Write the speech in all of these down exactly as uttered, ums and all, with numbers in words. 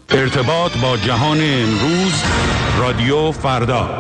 ارتباط با جهان امروز، رادیو فردا.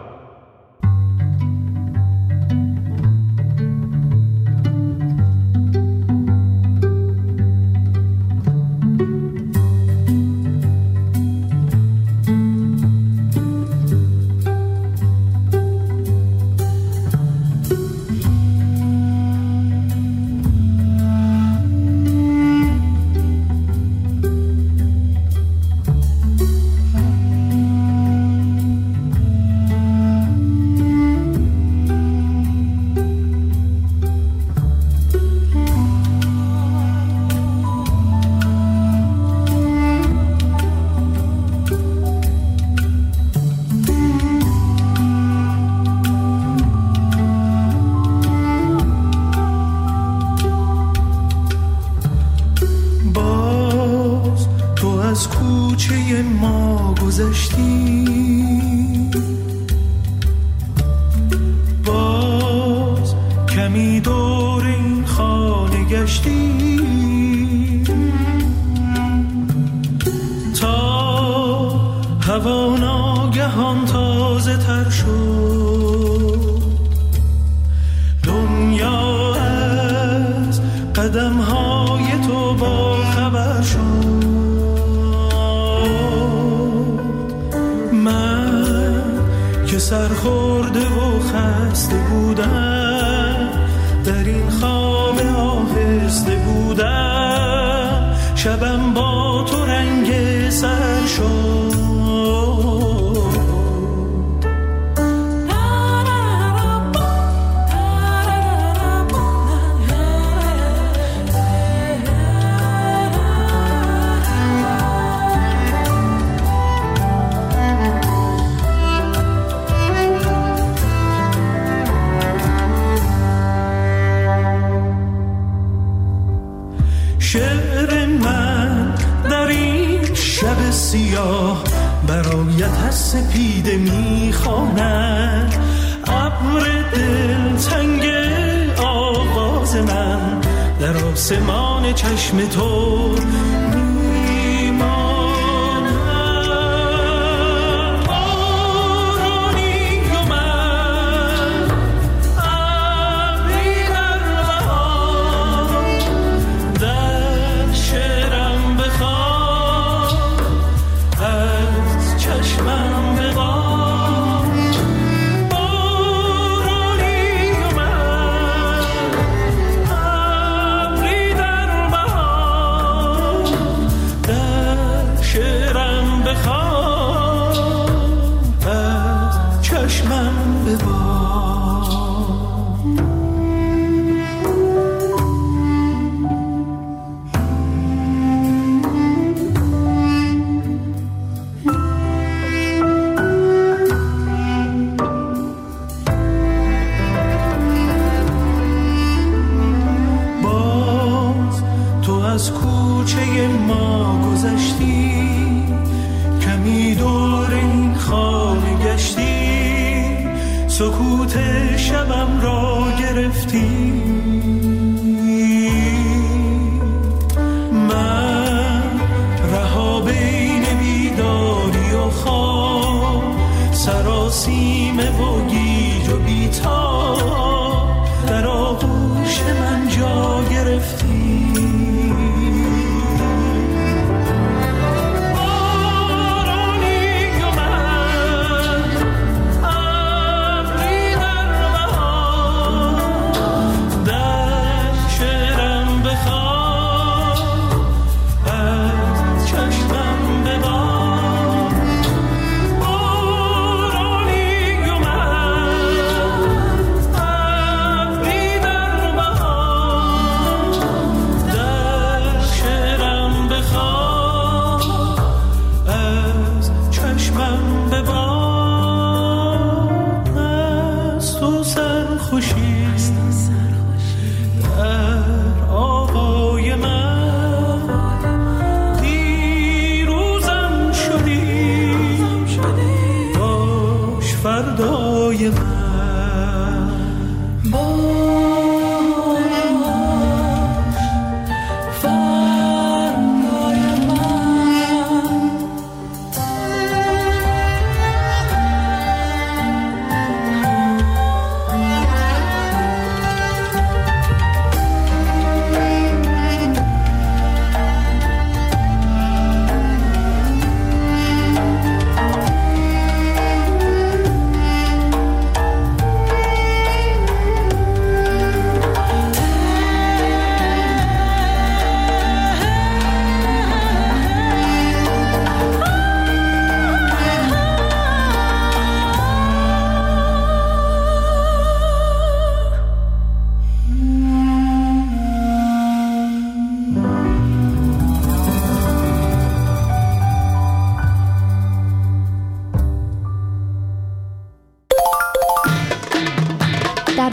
سرخورده و خسته بودم، در این خواب آهسته بودم، شبم با تو رنگ سر شد. سیاه برایت از سپیده میخواند، ابر دلتنگ آواز من در آسمان چشم تو سکوت شبم را گرفتی، من رها بین بیداری و خواب، سراسیمه و گیج و بیتاب، در آغوش من جا گرفتی.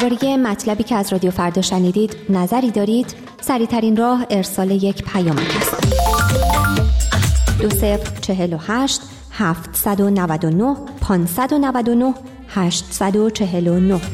درباره مطلبی که از رادیو فردا شنیدید نظری دارید؟ سریع‌ترین راه ارسال یک پیام است. دو صفر چهل و هشت هفتصد و نود و نه پانصد و نود و نه هشتصد و چهل و نه.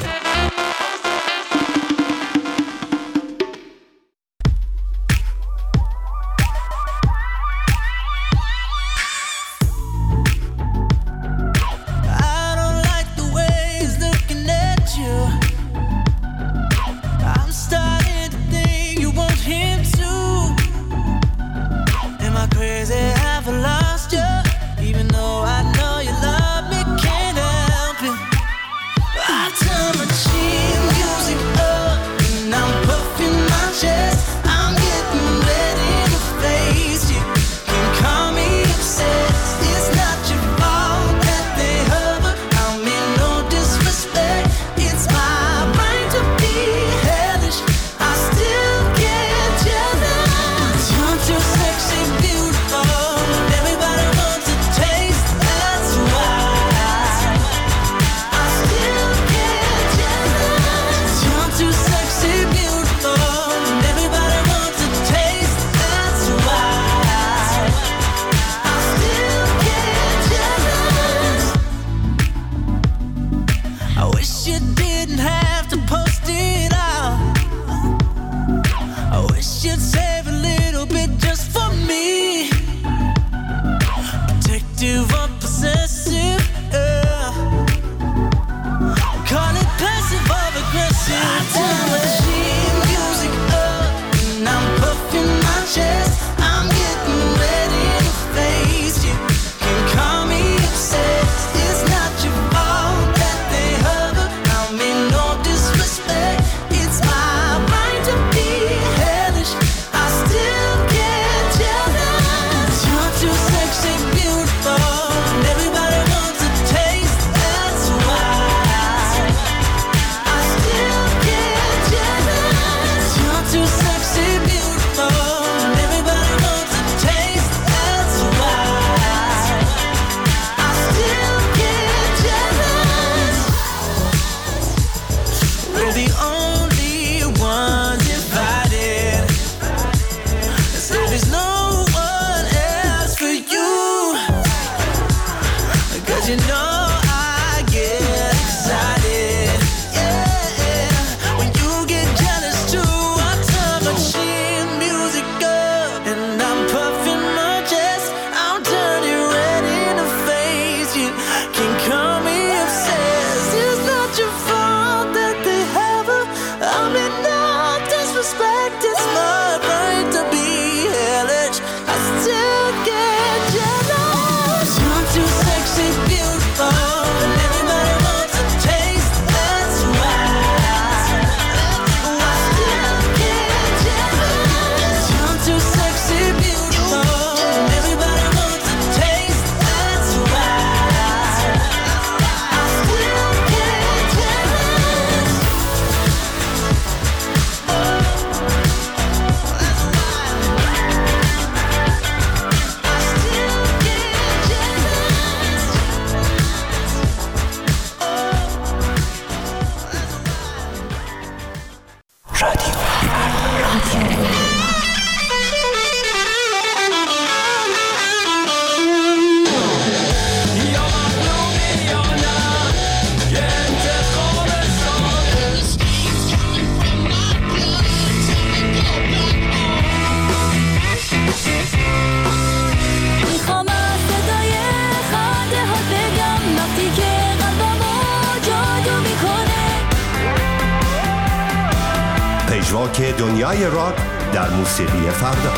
پژواک دنیای راک در موسیقی فردا.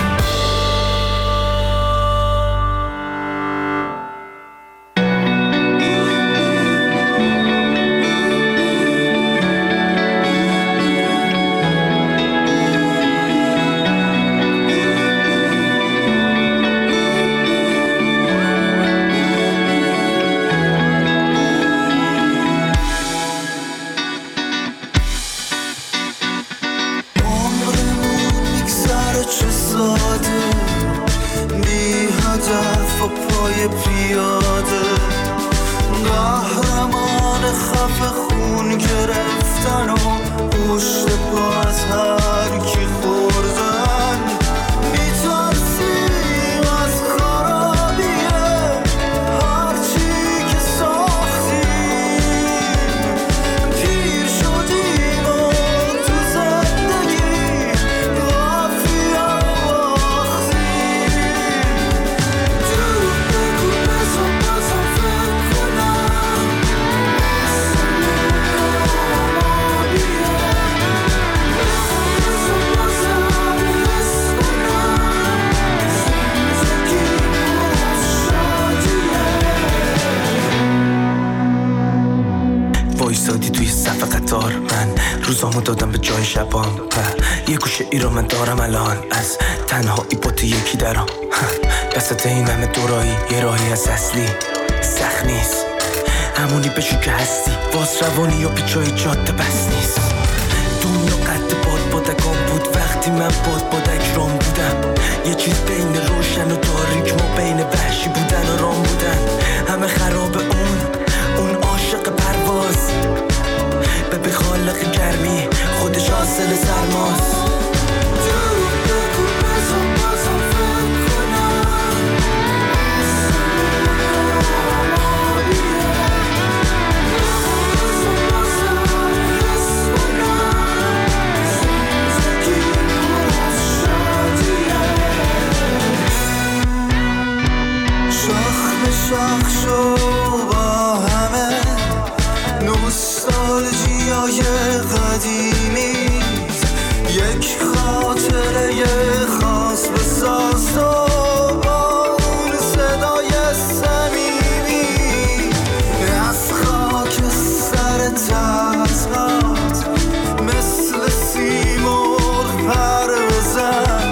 پیاده قهرمان خفه خون گرفت گفتن و پشت پا از هر کی خوردن میترسیم از خرابیه هرچی که ساختیم پیر شدیم و تو زندگی غافیه رو باختیم دروغ بگو بزن بازم فکر کنم وایسادی توی صف قطار من روزامو دادم به جای شبام و یه گوشه ای رو من دارم الان از تنهایی با تو یکی درام دستت این همه دورایی یه راهی از اصلی سخت نیست همونی بشو که هستی باز روانی یا پیچای جاده بس نیست دنیا قد باد بادکان بود وقتی من باد بادک رام بودم یه چیز بین روشن و تاریک ما بین وحشی بودن و رام بودن همه خراب اون اون عاشق پرواز به به خالق گرمی خودش حاصل سرماست دروغ بگو بزن بازم فکر کنم شاخ به شاخ شو با همه نوستالژیای قدیمی یک خاطره خاص بساز و با اون صدای صمیمی از خاک سر تزهات مثل سیمرغ پر بزن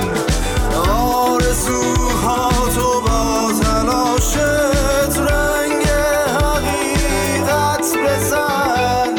آرزوهاتو با تلاشت رنگ حقیقت بزن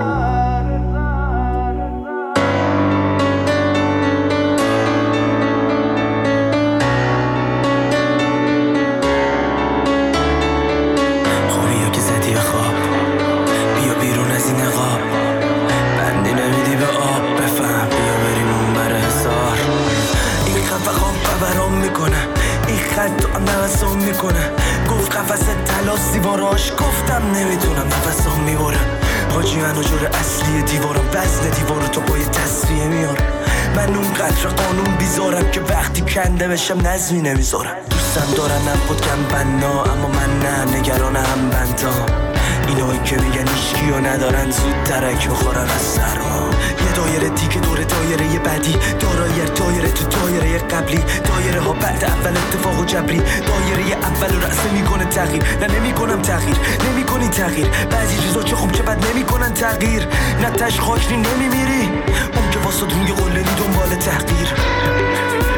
خوبیه که زدی به خواب بیا بیرون از این نقاب بندی نمیدی به آب بفهم بیا بریم اون بر حسار این خفه خواب برام میکنه این خط تو نفسام میکنه گفت قفص تلاس دیواراش گفتم نمیتونم نفسام میبرم حاجی منو جور اصلی دیوارم وزن دیوارو تو با یه تصفیه میارم من اون قدر قانون بیزارم که وقتی کنده بشم نظمی نمیذارم دوستم دارنم خود کم بنا اما من نه نگران هم بندام اینایی که میگن ایشگیو ندارن زود ترک بخورن از سرما یه دایره دیگه دور دایره بعدی دایر دایره تو دایره قبلی دایره ها بعد اول اتفاق و جبری دایره اول رأس میکنه تغییر نه نمیکنم تغییر نمیکنی تغییر بعضی چیزا چه خوب چه بد نمیکنن تغییر نه تش خاکری نمیمیری اون که واسه روی قله نی دنبال تحقیر